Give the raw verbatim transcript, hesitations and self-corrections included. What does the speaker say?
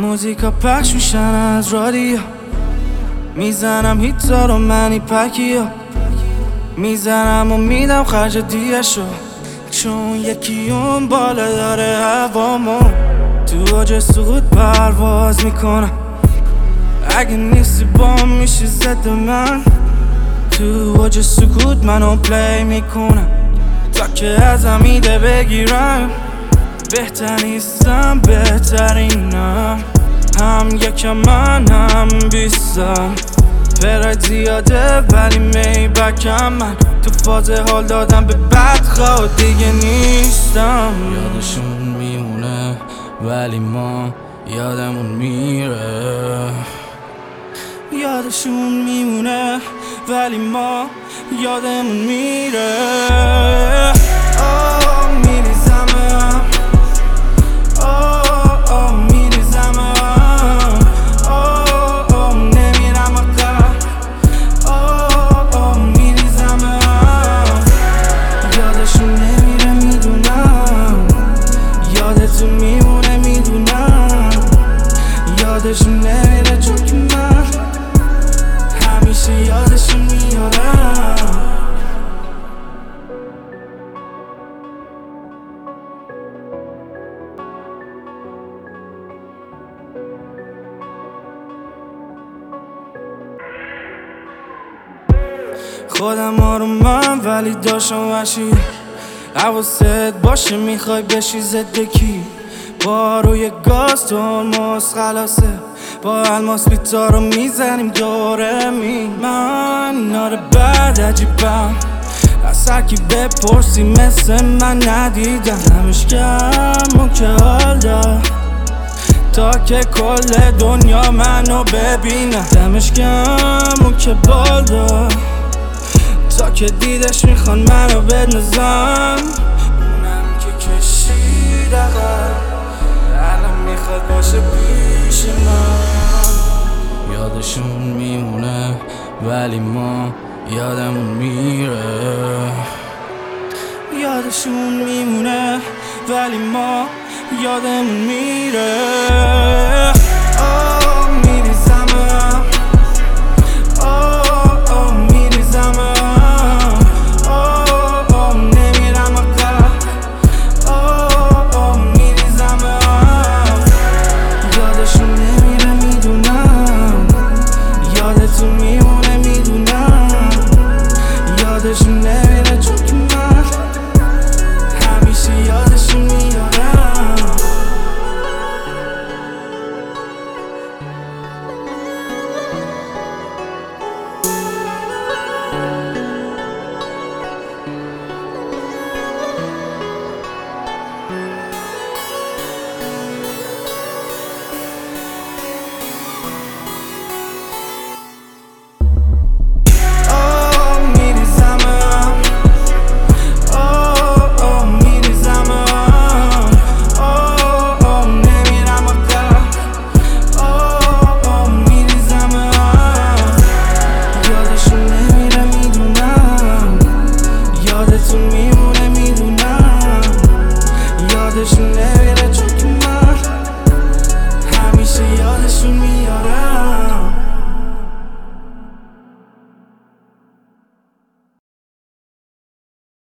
موزیکا پخش میشن از رادیو، میزنم هیتا رو منی پکیو، میزنم و میدم خرج دیگشو، چون یکی اون بالا داره هوامو تو اوج سقوط پرواز میکنم. اگه نیستی بام میشه زد من، تو اوج سکوت منو پلی میکنم تا که ازم ایده بگیرم. بهتر نیستم بهترینم، هم یکم من هم بیستم. پراید زیاده ولی می بکم، من تو فاز حال دادم به بدخواه دیگه نیستم. یادشون میمونه ولی ما یادمون میره، یادشون میمونه ولی ما یادمون میره. آه میریزمم، آه آه میریزمم، آه آه نمیرم آقا، آه آه میریزمم. یادشون نمیره میدونم، یادتون میمونه میدونم. یادشون نمیره چون که من همیشه یادشون میارم. خودم آرومم ولی داشتم وحشی، حواست باشه میخوای بشی زدکی. با روی گاز ترمز خلاصه، با الماس بیتا رو میزنیم دوره می. من ناره بد عجیبم، از هرکی بپرسی مثل من ندیدم. دمش گرم اون که حال داد تا که کل دنیا منو ببینه. دمش گرم اون که بال داد تا که دیدش میخوان منو بندازن. اونم که کشید عقب الان میخواد باشه پیش من. یادشون میمونه ولی ما یادمون میره، یادشون میمونه ولی ما یادمون میره.